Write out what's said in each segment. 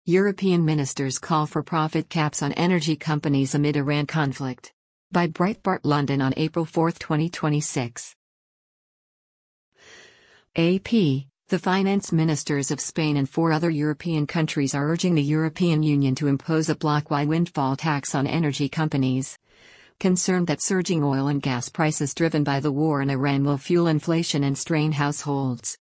European ministers call for profit caps on energy companies amid Iran conflict. By Breitbart London on April 4, 2026. AP. The finance ministers of Spain and 4 other European countries are urging the European Union to impose a bloc-wide windfall tax on energy companies, concerned that surging oil and gas prices driven by the war in Iran will fuel inflation and strain households.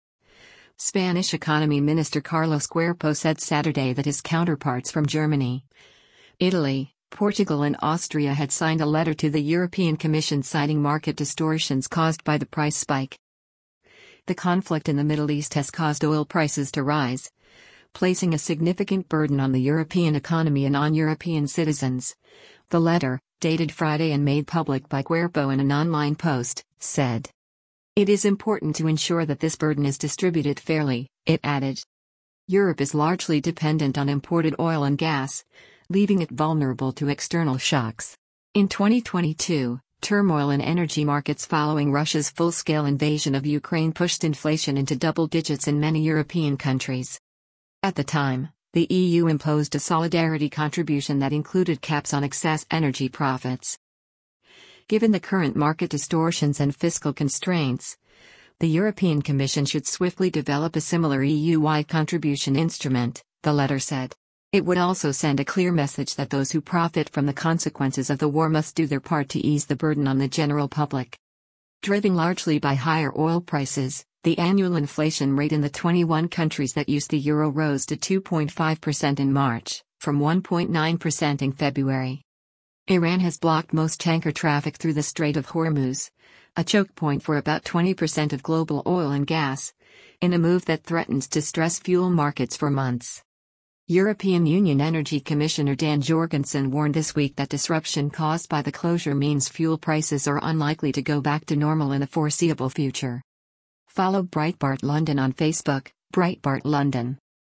Spanish Economy Minister Carlos Cuerpo said Saturday that his counterparts from Germany, Italy, Portugal and Austria had signed a letter to the European Commission citing market distortions caused by the price spike. The conflict in the Middle East has caused oil prices to rise, placing a significant burden on the European economy and on European citizens. The letter, dated Friday and made public by Cuerpo in an online post, said, "It is important to ensure that this burden is distributed fairly," it added. Europe is largely dependent on imported oil and gas, leaving it vulnerable to external shocks. In 2022, turmoil in energy markets following Russia's full-scale invasion of Ukraine pushed inflation into double digits in many European countries. At the time, the EU imposed a solidarity contribution that included caps on excess energy profits. Given the current market distortions and fiscal constraints, the European Commission should swiftly develop a similar EU-wide contribution instrument, the letter said. It would also send a clear message that those who profit from the consequences of the war must do their part to ease the burden on the general public. Driven largely by higher oil prices, the annual inflation rate in the 21 countries that use the euro rose to 2.5% in March, from 1.9% in February. Iran has blocked most tanker traffic through the Strait of Hormuz, a choke point for about 20% of global oil and gas, in a move that threatens to stress fuel markets for months. European Union Energy Commissioner Dan Jorgensen warned this week that disruption caused by the closure means fuel prices are unlikely to go back to normal in the foreseeable future. Follow Breitbart London on Facebook, Breitbart London.